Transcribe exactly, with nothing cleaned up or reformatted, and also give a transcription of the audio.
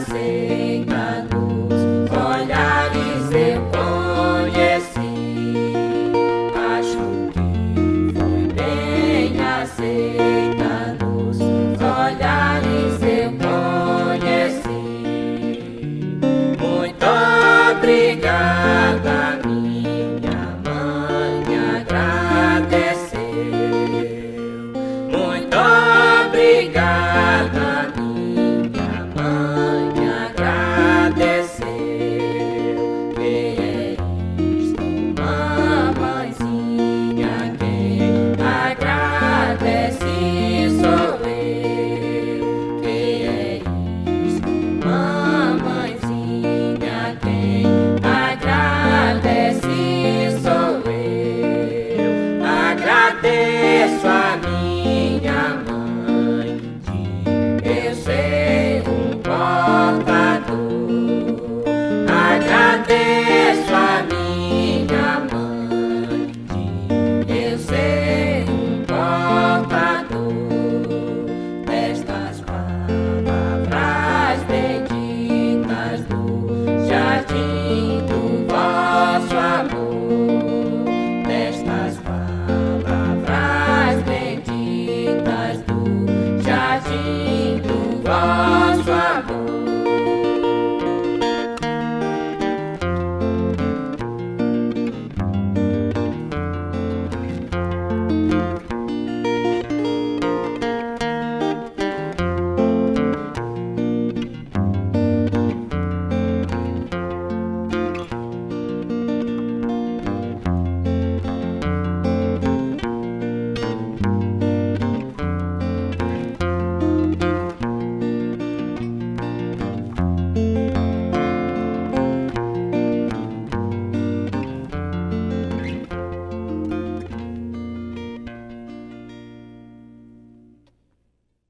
aceita nos olhares eu conheci. Acho que foi bem aceita nos olhares eu conheci. Muito obrigada, minha mãe me agradeceu. Muito obrigada, minha mãe me agradeceu. Que é isto, mamãezinha, quem agradece sou eu. Que é isto, mamãezinha, quem agradece sou eu. Agradeço a minha mãe de eu ser um portador. Agradeço a minha mãe de eu ser um portador destas palavras benditas do jardim do vosso amor. Destas palavras benditas do jardim